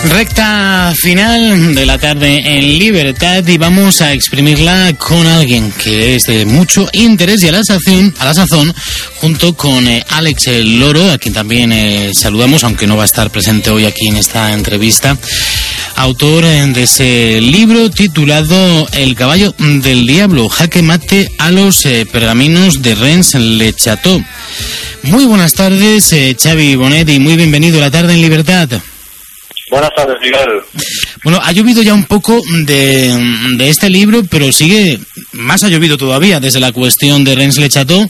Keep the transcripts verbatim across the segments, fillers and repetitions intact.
Recta final de la tarde en Libertad y vamos a exprimirla con alguien que es de mucho interés y a la sazón, a la sazón junto con eh, Alex Loro, a quien también eh, saludamos, aunque no va a estar presente hoy aquí en esta entrevista, autor eh, de ese libro titulado El caballo del diablo, jaque mate a los eh, pergaminos de Rennes Le Chateau. Muy buenas tardes, eh, Xavi Bonet, y muy bienvenido a la tarde en Libertad. Buenas tardes, Miguel. Bueno, ha llovido ya un poco de, de este libro, pero sigue, más ha llovido todavía desde la cuestión de Rennes Le Chateau,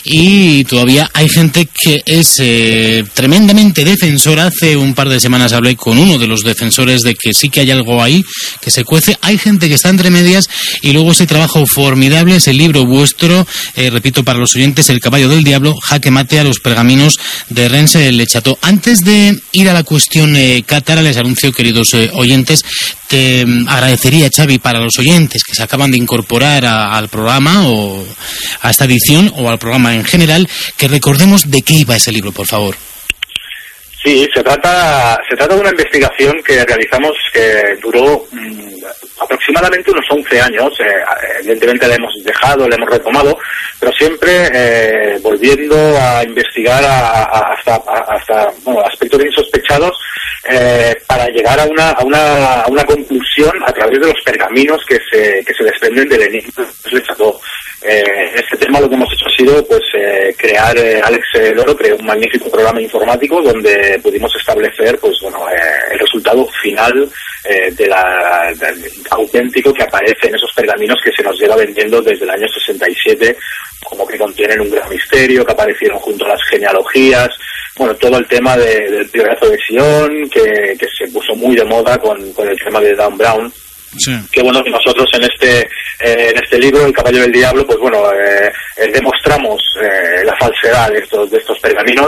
y todavía hay gente que es eh, tremendamente defensora. Hace un par de semanas hablé con uno de los defensores de que sí que hay algo ahí, que se cuece. Hay gente que está entre medias, y luego ese trabajo formidable, ese libro vuestro, eh, repito para los oyentes, El caballo del diablo, jaque mate a los pergaminos de Rennes Le Chateau. Antes de ir a la cuestión eh, cátara, les anuncio, queridos eh, oyentes, te agradecería, Xavi, para los oyentes que se acaban de incorporar a, al programa o a esta edición o al programa en general, que recordemos de qué iba ese libro, por favor. Sí, se trata se trata de una investigación que realizamos que duró mmm, aproximadamente unos once años. Eh, evidentemente la hemos dejado, la hemos retomado, pero siempre eh, volviendo a investigar a, a, hasta, a, hasta bueno, aspectos insospechados eh, para llegar a una, a, una, a una conclusión a través de los pergaminos que se, que se desprenden del enigma de Le Chateau. Eh, este tema lo que hemos hecho ha sido pues eh, crear, eh, Alex Loro creó un magnífico programa informático donde pudimos establecer pues bueno eh, el resultado final eh, de la de, auténtico que aparece en esos pergaminos que se nos lleva vendiendo desde el año sesenta y siete, como que contienen un gran misterio, que aparecieron junto a las genealogías, bueno, todo el tema de, del priorato de Sion, que, que se puso muy de moda con, con el tema de Dan Brown. Sí. Que bueno, que nosotros en este eh, en este libro, El caballo del diablo, pues bueno, eh, eh, demostramos eh, la falsedad de estos de estos pergaminos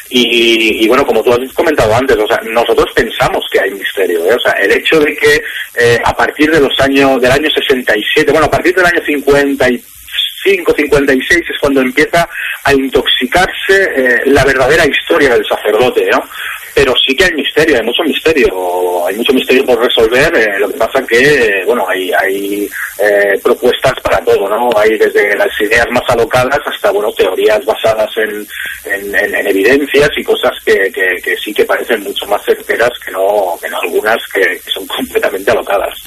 y, y bueno, como tú has comentado antes, o sea, nosotros pensamos que hay misterio, ¿eh? O sea, el hecho de que eh, a partir de los años del año sesenta y siete, bueno, a partir del año cincuenta y cinco, cincuenta y seis es cuando empieza a intoxicarse eh, la verdadera historia del sacerdote, ¿no? Pero sí que hay misterio, hay mucho misterio, hay mucho misterio por resolver. Eh, lo que pasa que, eh, bueno, hay, hay eh, propuestas para todo, ¿no? Hay desde las ideas más alocadas hasta, bueno, teorías basadas en, en, en, en evidencias y cosas que, que, que sí que parecen mucho más certeras que no, que no algunas que, que son completamente alocadas.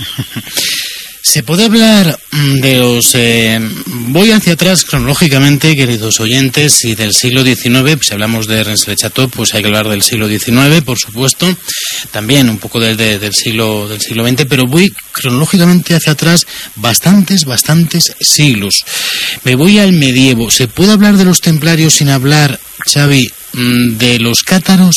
¿Se puede hablar de los... Eh, voy hacia atrás cronológicamente, queridos oyentes, y del siglo diecinueve, pues si hablamos de Rennes Le Chateau, pues hay que hablar del siglo diecinueve, por supuesto, también un poco del, de, del, siglo, del siglo veinte, pero voy cronológicamente hacia atrás bastantes, bastantes siglos. Me voy al medievo. ¿Se puede hablar de los templarios sin hablar, Xavi, de los cátaros?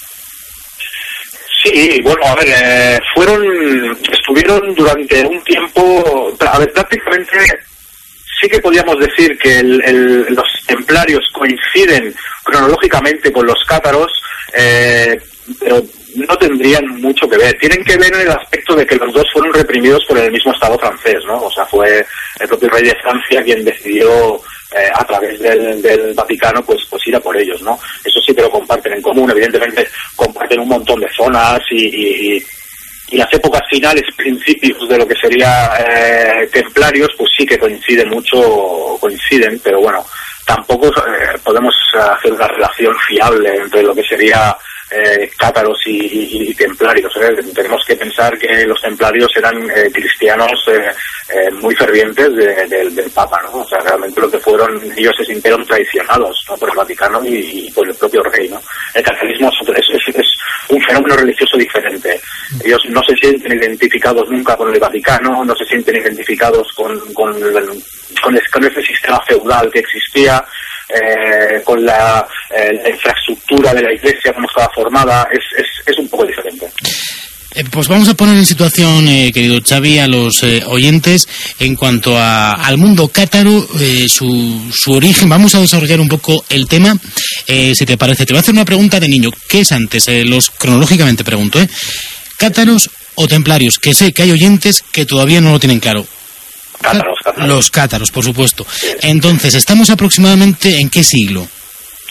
Sí, bueno, a ver, eh, fueron, estuvieron durante un tiempo, a ver, prácticamente sí que podíamos decir que el, el, los templarios coinciden cronológicamente con los cátaros, eh, pero no tendrían mucho que ver. Tienen que ver en el aspecto de que los dos fueron reprimidos por el mismo Estado francés, ¿no? O sea, fue el propio rey de Francia quien decidió Eh, a través del, del Vaticano pues pues ir a por ellos, ¿no? Eso sí que lo comparten en común, evidentemente comparten un montón de zonas y, y, y las épocas finales, principios de lo que sería eh, templarios, pues sí que coinciden mucho, coinciden, pero bueno, tampoco eh, podemos hacer una relación fiable entre lo que sería Eh, cátaros y, y, y templarios, ¿eh? Tenemos que pensar que los templarios eran eh, cristianos eh, eh, muy fervientes de, de, del Papa, ¿no? O sea, realmente lo que fueron, ellos se sintieron traicionados, ¿no? Por el Vaticano y, y por el propio rey, ¿no? El catolicismo es, es, es un fenómeno religioso diferente. Ellos no se sienten identificados nunca con el Vaticano, no se sienten identificados con, con, el, con, el, con ese sistema feudal que existía. Eh, con la, eh, la infraestructura de la iglesia como estaba formada, es, es, es un poco diferente. Eh, pues vamos a poner en situación, eh, querido Xavi, a los eh, oyentes en cuanto a, al mundo cátaro, eh, su, su origen. Vamos a desarrollar un poco el tema, eh, si te parece. Te voy a hacer una pregunta de niño. ¿Qué es antes? Eh, los cronológicamente pregunto, ¿eh? ¿Cátaros o templarios? Que sé que hay oyentes que todavía no lo tienen claro. Cátaros, cátaros. Los cátaros, por supuesto. Entonces, ¿estamos aproximadamente en qué siglo?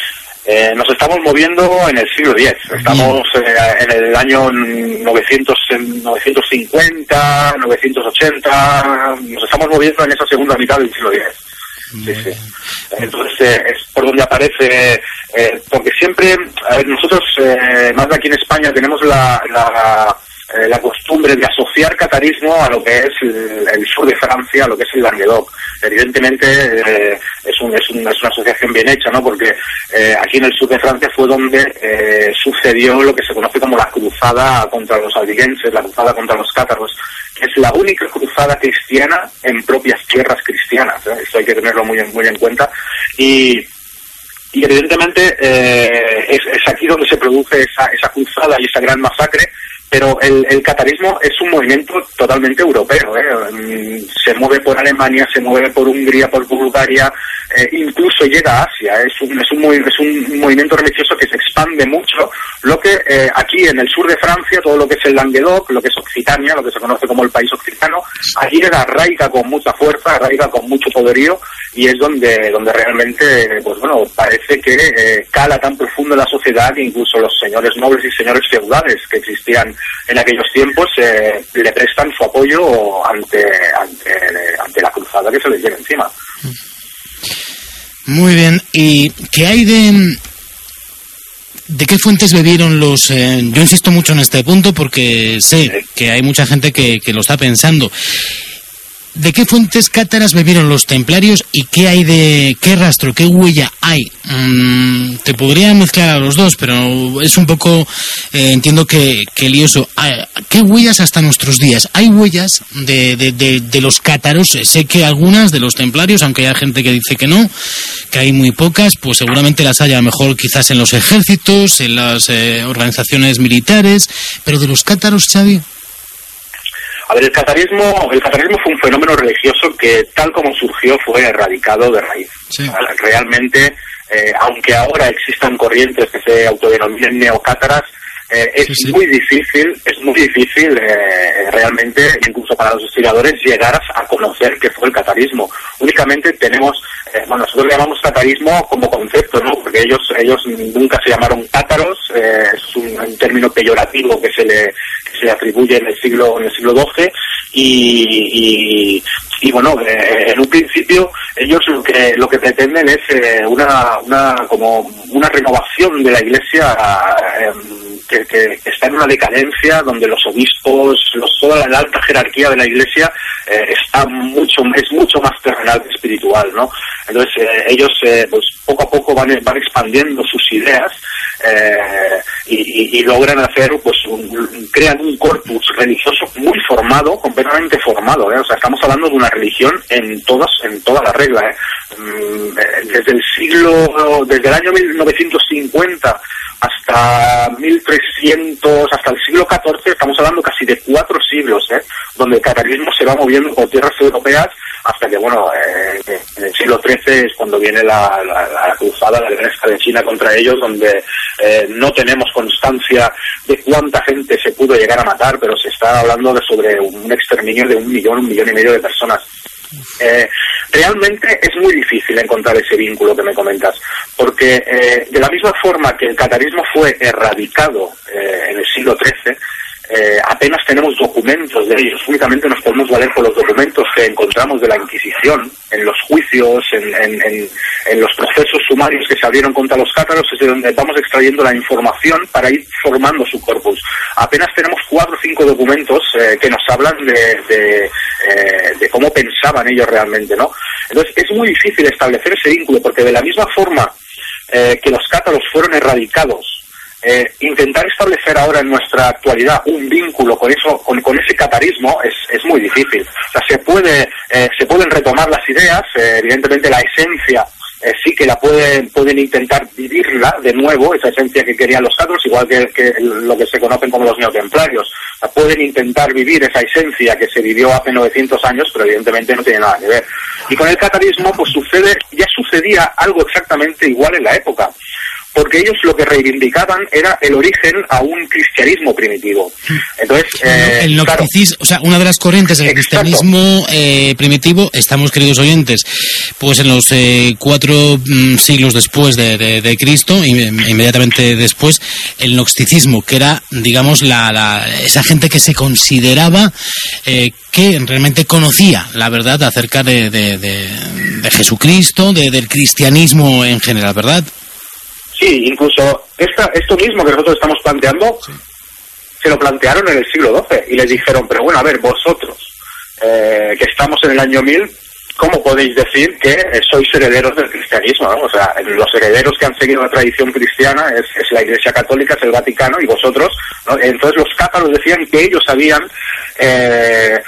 Eh, nos estamos moviendo en el siglo diez. Estamos eh, en el año novecientos, novecientos cincuenta, novecientos ochenta. Nos estamos moviendo en esa segunda mitad del siglo diez. Sí, sí. Entonces eh, es por donde aparece, eh, porque siempre, a ver, nosotros, eh, más de aquí en España, tenemos la, la, eh, la costumbre de asociar catarismo a lo que es el, el sur de Francia, a lo que es el Languedoc. Evidentemente eh, es, un, es, un, es una asociación bien hecha, ¿no? Porque eh, aquí en el sur de Francia fue donde eh, sucedió lo que se conoce como la cruzada contra los albigenses, la cruzada contra los cátaros. Es la única cruzada cristiana en propias tierras cristianas, ¿eh? Esto hay que tenerlo muy en, muy en cuenta. Y, y evidentemente eh, es, es aquí donde se produce esa, esa cruzada y esa gran masacre, pero el, el catarismo es un movimiento totalmente europeo, ¿eh? Se mueve por Alemania, se mueve por Hungría, por Bulgaria, eh, incluso llega a Asia. Es un, es, un, es un movimiento religioso que se expande mucho, lo que eh, aquí en el sur de Francia, todo lo que es el Languedoc, lo que es Occitania, lo que se conoce como el país occitano, allí arraiga con mucha fuerza, arraiga con mucho poderío, y es donde donde realmente, pues bueno, parece que eh, cala tan profundo en la sociedad que incluso los señores nobles y señores feudales que existían en aquellos tiempos eh, le prestan su apoyo ante, ante ante la cruzada que se les viene encima. Muy bien. ¿Y qué hay de de qué fuentes bebieron los? Eh, yo insisto mucho en este punto porque sé sí. que hay mucha gente que, que lo está pensando. ¿De qué fuentes cátaras bebieron los templarios y qué hay de qué rastro, qué huella hay? Mm, te podría mezclar a los dos, pero es un poco, eh, entiendo que, que lioso. ¿Qué huellas hasta nuestros días? ¿Hay huellas de, de, de, de los cátaros? Sé que algunas de los templarios, aunque hay gente que dice que no, que hay muy pocas, pues seguramente las haya mejor quizás en los ejércitos, en las eh, organizaciones militares, pero de los cátaros, Xavi. A ver, el catarismo, el catarismo fue un fenómeno religioso que, tal como surgió, fue erradicado de raíz. Sí. Realmente, eh, aunque ahora existan corrientes que se autodenominen neocátaras, eh, es sí, sí. muy difícil, es muy difícil eh, realmente, incluso para los historiadores, llegar a conocer qué fue el catarismo. Únicamente tenemos, eh, bueno, nosotros le llamamos catarismo como concepto, ¿no? Porque ellos ellos nunca se llamaron cátaros, eh, es un, un término peyorativo que se le se le atribuye en el siglo en el siglo doce y, y, y bueno, eh, en un principio ellos lo que lo que pretenden es eh, una una como una renovación de la Iglesia eh, que, que, que está en una decadencia donde los obispos, los, toda la alta jerarquía de la Iglesia eh, está mucho es mucho más terrenal que espiritual, ¿no? Entonces eh, ellos eh, pues poco a poco van van expandiendo sus ideas eh, y, y, y logran hacer pues un, crean un corpus religioso muy formado, completamente formado, ¿eh? O sea, estamos hablando de una religión en todas en toda la regla, ¿eh? Desde el siglo desde el año mil novecientos cincuenta hasta mil trescientos, hasta el siglo catorce, estamos hablando casi de cuatro siglos, ¿eh? Donde el catarismo se va moviendo por tierras europeas hasta que, bueno, eh, en el siglo trece es cuando viene la, la, la cruzada, la guerra de China contra ellos, donde eh, no tenemos constancia de cuánta gente se pudo llegar a matar, pero se está hablando de sobre un exterminio de un millón, un millón y medio de personas. Eh, realmente es muy difícil encontrar ese vínculo que me comentas, porque eh, de la misma forma que el catarismo fue erradicado eh, en el siglo trece, eh, apenas tenemos documentos de ellos, únicamente nos podemos valer por los documentos que encontramos de la Inquisición, en los juicios, en, en, en, en los procesos sumarios que se abrieron contra los cátaros, es de donde vamos extrayendo la información para ir formando su corpus. Apenas tenemos cuatro o cinco documentos eh, que nos hablan de, de, eh, de cómo pensaban ellos realmente, ¿no? Entonces es muy difícil establecer ese vínculo, porque de la misma forma eh, que los cátaros fueron erradicados, Eh, intentar establecer ahora en nuestra actualidad un vínculo con eso, con, con ese catarismo es, es muy difícil. O sea, se puede, eh, se pueden retomar las ideas, eh, evidentemente la esencia eh, sí que la pueden, pueden intentar vivirla de nuevo, esa esencia que querían los cátaros, igual que, que lo que se conocen como los neotemplarios. O sea, pueden intentar vivir esa esencia que se vivió hace novecientos años, pero evidentemente no tiene nada que ver. Y con el catarismo, pues sucede, ya sucedía algo exactamente igual en la época. porque ellos lo que reivindicaban era el origen a un cristianismo primitivo. Entonces, eh, el gnosticismo, claro, o sea, una de las corrientes del Exacto. cristianismo eh, primitivo, estamos, queridos oyentes, pues en los eh, cuatro mm, siglos después de, de, de Cristo, inmediatamente después, el gnosticismo, que era, digamos, la, la esa gente que se consideraba eh, que realmente conocía la verdad acerca de, de, de, de Jesucristo, de, del cristianismo en general, ¿verdad? Sí, incluso esta, esto mismo que nosotros estamos planteando, sí. se lo plantearon en el siglo doce y les dijeron, pero bueno, a ver, vosotros, eh, que estamos en el año mil, ¿cómo podéis decir que eh, sois herederos del cristianismo, ¿no? O sea, los herederos que han seguido la tradición cristiana es, es la Iglesia Católica, es el Vaticano, y vosotros, ¿no? Entonces los cátaros decían que ellos habían eh,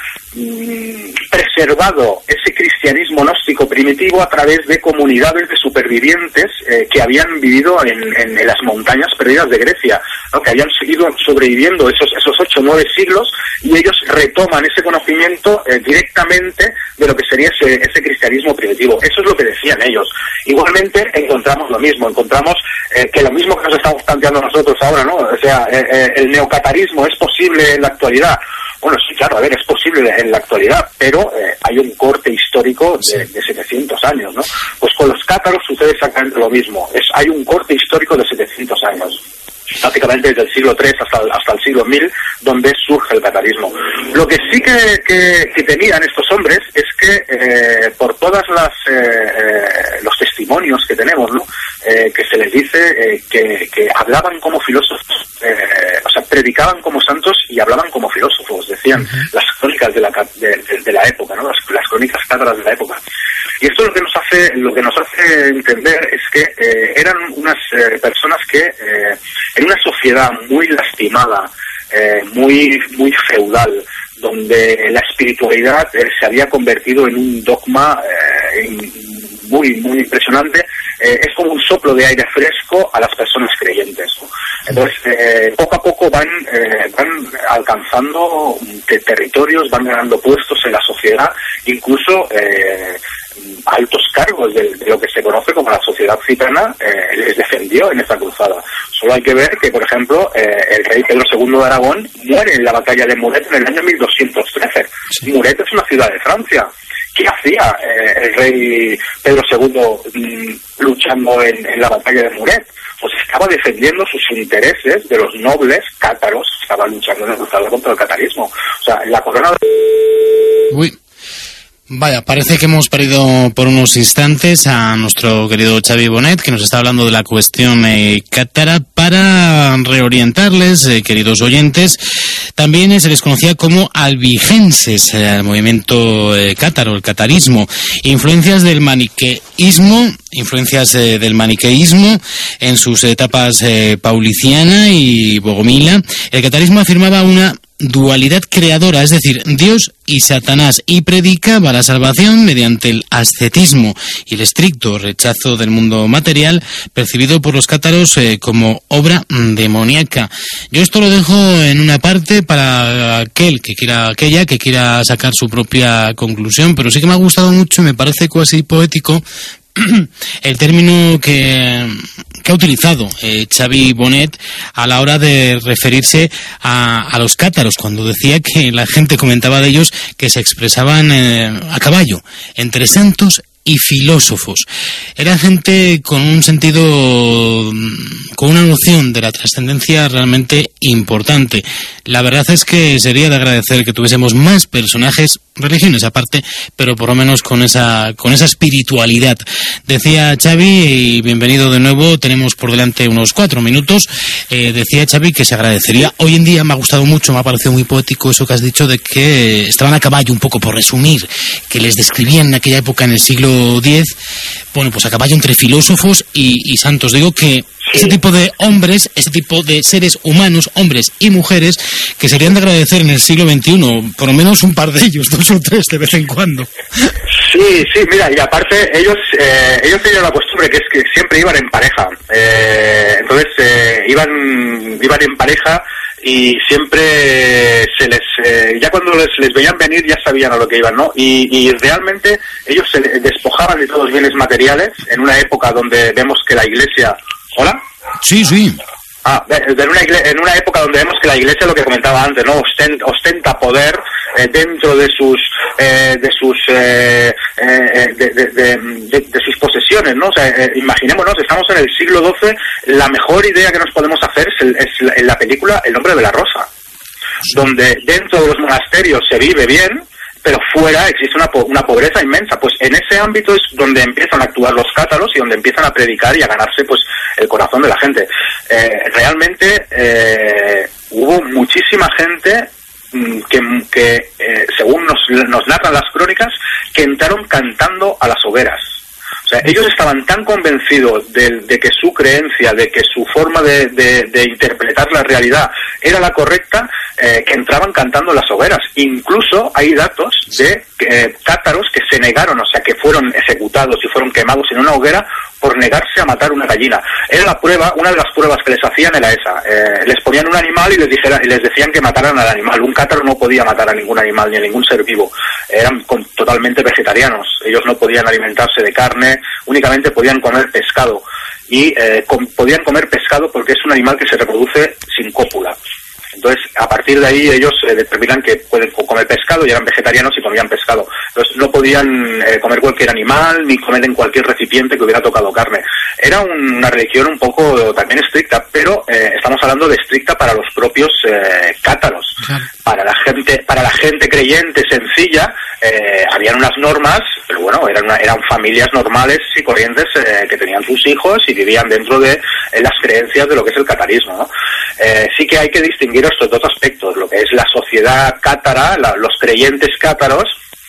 preservado ese cristianismo gnóstico primitivo a través de comunidades de supervivientes eh, que habían vivido en, en, en las montañas perdidas de Grecia, ¿no? Que habían seguido sobreviviendo esos esos ocho o nueve siglos, y ellos retoman ese conocimiento eh, directamente de lo que sería ese, ese cristianismo primitivo. Eso es lo que decían ellos. Igualmente encontramos lo mismo, encontramos eh, que lo mismo que nos estamos planteando nosotros ahora, ¿no? O sea, eh, eh, el neocatarismo es posible en la actualidad. Bueno, sí, claro, a ver, es posible en la actualidad, pero eh, hay un corte histórico de, de setecientos años, ¿no? Pues con los cátaros sucede exactamente lo mismo. Es, hay un corte histórico de setecientos años, prácticamente desde el siglo tres hasta el, hasta el siglo mil, donde surge el catarismo. Lo que sí que, que, que tenían estos hombres es que, eh, por todas las eh, eh, los testimonios que tenemos, ¿no? Eh, que se les dice eh, que, que hablaban como filósofos, eh, o sea, predicaban como santos y hablaban como filósofos, decían uh-huh. las crónicas de la, de, de, de la época, ¿no? Las, las crónicas cátaras de la época. Y esto lo que nos hace, lo que nos hace entender es que eh, eran unas eh, personas que eh, en una sociedad muy lastimada, eh, muy muy feudal, donde la espiritualidad eh, se había convertido en un dogma eh, en, muy muy impresionante, eh, es como un soplo de aire fresco a las personas creyentes, ¿no? Entonces, eh, poco a poco van eh, van alcanzando te- territorios, van ganando puestos en la sociedad, incluso eh, altos cargos de, de lo que se conoce como la sociedad gitana eh, les defendió en esta cruzada. Solo hay que ver que, por ejemplo, eh, el rey Pedro segundo de Aragón muere en la batalla de Muret en el año mil doscientos trece. Sí. Muret es una ciudad de Francia. ¿Qué hacía eh, el rey Pedro segundo mmm, luchando en, en la batalla de Muret? Pues estaba defendiendo sus intereses de los nobles cátaros, estaba luchando en la cruzada contra el catarismo. O sea, la corona... Uy. Vaya, parece que hemos perdido por unos instantes a nuestro querido Xavi Bonet, que nos está hablando de la cuestión eh, cátara. Para reorientarles, eh, queridos oyentes, también eh, se les conocía como albigenses, eh, el movimiento eh, cátaro, el catarismo. Influencias del maniqueísmo, influencias eh, del maniqueísmo en sus etapas eh, pauliciana y bogomila. El catarismo afirmaba una dualidad creadora, es decir, Dios y Satanás, y predicaba la salvación mediante el ascetismo y el estricto rechazo del mundo material, percibido por los cátaros eh, como obra demoníaca. Yo esto lo dejo en una parte para aquel que quiera, aquella que quiera sacar su propia conclusión, pero sí que me ha gustado mucho y me parece casi poético el término que, que ha utilizado eh, Xavi Bonet a la hora de referirse a, a los cátaros, cuando decía que la gente comentaba de ellos que se expresaban eh, a caballo, entre santos y filósofos. Era gente con un sentido, con una noción de la trascendencia realmente importante. La verdad es que sería de agradecer que tuviésemos más personajes, religiones aparte, pero por lo menos con esa con esa espiritualidad. Decía Xavi, y bienvenido de nuevo, tenemos por delante unos cuatro minutos, eh, decía Xavi que se agradecería. Hoy en día me ha gustado mucho, me ha parecido muy poético eso que has dicho de que estaban a caballo, un poco por resumir, que les describían en aquella época, en el siglo diez, bueno, pues a caballo entre filósofos y, y santos. Digo que ese tipo de hombres, ese tipo de seres humanos, hombres y mujeres, que serían de agradecer en el siglo veintiuno, por lo menos un par de ellos, dos o tres de vez en cuando. Sí, sí, mira, y aparte ellos eh, ellos tenían la costumbre que es que siempre iban en pareja, eh, entonces eh, iban iban en pareja y siempre se les eh, ya cuando les, les veían venir ya sabían a lo que iban, ¿no? Y, y realmente ellos se despojaban de todos los bienes materiales en una época donde vemos que la Iglesia... ¿Hola? Sí, sí. Ah, en una, iglesia, en una época donde vemos que la Iglesia, lo que comentaba antes, no ostenta, ostenta poder eh, dentro de sus eh, de sus eh, eh, de, de, de, de, de sus posesiones, ¿no? O sea, eh, imaginémonos, estamos en el siglo doce, la mejor idea que nos podemos hacer es, el, es la, en la película El nombre de la rosa, sí. Donde dentro de los monasterios se vive bien, pero fuera existe una, po una pobreza inmensa. Pues en ese ámbito es donde empiezan a actuar los cátaros y donde empiezan a predicar y a ganarse pues el corazón de la gente. Eh, realmente eh, hubo muchísima gente que, que eh, según nos, nos narran las crónicas, que entraron cantando a las hogueras. O sea, ellos estaban tan convencidos de, de que su creencia, de que su forma de, de, de interpretar la realidad era la correcta, eh, que entraban cantando en las hogueras. Incluso hay datos de eh, cátaros que se negaron, o sea, que fueron ejecutados y fueron quemados en una hoguera por negarse a matar una gallina. Era la prueba, una de las pruebas que les hacían era esa. Eh, les ponían un animal y les, dijera, y les decían que mataran al animal. Un cátaro no podía matar a ningún animal ni a ningún ser vivo. Eran con, totalmente vegetarianos. Ellos no podían alimentarse de carne, únicamente podían comer pescado. Y eh, com, podían comer pescado porque es un animal que se reproduce sin cópula. Entonces, a partir de ahí ellos eh, determinan que pueden comer pescado y eran vegetarianos y comían pescado. Entonces, no podían eh, comer cualquier animal ni comer en cualquier recipiente que hubiera tocado carne. Era un, una religión un poco también estricta, pero eh, estamos hablando de estricta para los propios eh, cátaros. Claro. Para la gente, para la gente creyente sencilla, eh, habían unas normas, pero bueno, eran, una, eran familias normales y corrientes eh, que tenían sus hijos y vivían dentro de eh, las creencias de lo que es el catarismo, ¿no? Eh, sí que hay que distinguir estos dos aspectos, lo que es la sociedad cátara, la, los creyentes cátaros,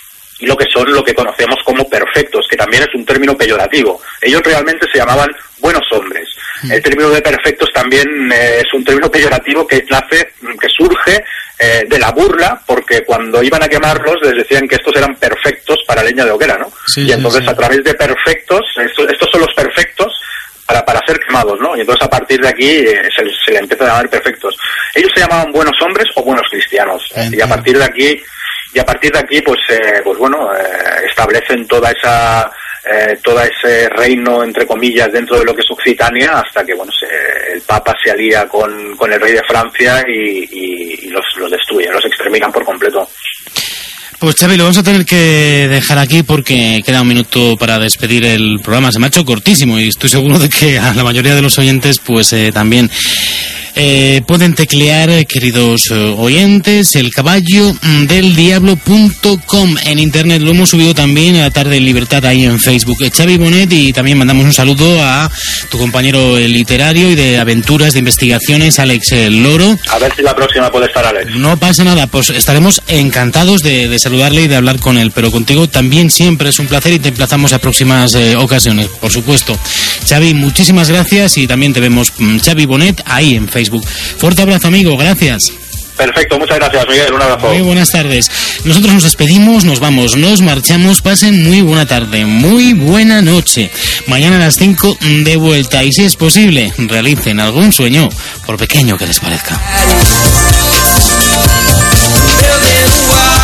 y lo que son lo que conocemos como perfectos, que también es un término peyorativo. Ellos realmente se llamaban buenos hombres. El término de perfectos también eh, es un término peyorativo que nace, que surge eh, de la burla, porque cuando iban a quemarlos les decían que estos eran perfectos para leña de hoguera, ¿no? Sí, y entonces sí, sí. A través de perfectos, estos, estos son los perfectos para, para ser quemados, ¿no? Y entonces a partir de aquí eh, se, se le empieza a llamar perfectos. Ellos se llamaban buenos hombres o buenos cristianos, ¿eh? Y a partir de aquí y a partir de aquí pues eh, pues bueno eh, establecen toda esa eh, todo ese reino entre comillas dentro de lo que es Occitania, hasta que bueno se, el Papa se alía con, con el rey de Francia y, y, y los, los destruye, los exterminan por completo. Pues Xavi, lo vamos a tener que dejar aquí porque queda un minuto para despedir el programa. Se me ha hecho cortísimo y estoy seguro de que a la mayoría de los oyentes pues eh, también eh, pueden teclear, eh, queridos eh, oyentes, el caballo del diablo punto com en internet. Lo hemos subido también a la tarde en libertad ahí en Facebook. Eh, Xavi Bonet, y también mandamos un saludo a tu compañero literario y de aventuras, de investigaciones, Alex el Loro. A ver si la próxima puede estar Alex. No pasa nada, pues estaremos encantados de, de saludarle y de hablar con él, pero contigo también siempre es un placer y te emplazamos a próximas eh, ocasiones, por supuesto. Xavi, muchísimas gracias y también te vemos, Xavi Bonet, ahí en Facebook. Fuerte abrazo, amigo, gracias. Perfecto, muchas gracias, Miguel, un abrazo. Muy buenas tardes. Nosotros nos despedimos, nos vamos, nos marchamos, pasen muy buena tarde, muy buena noche. Mañana a las cinco de vuelta y si es posible, realicen algún sueño, por pequeño que les parezca.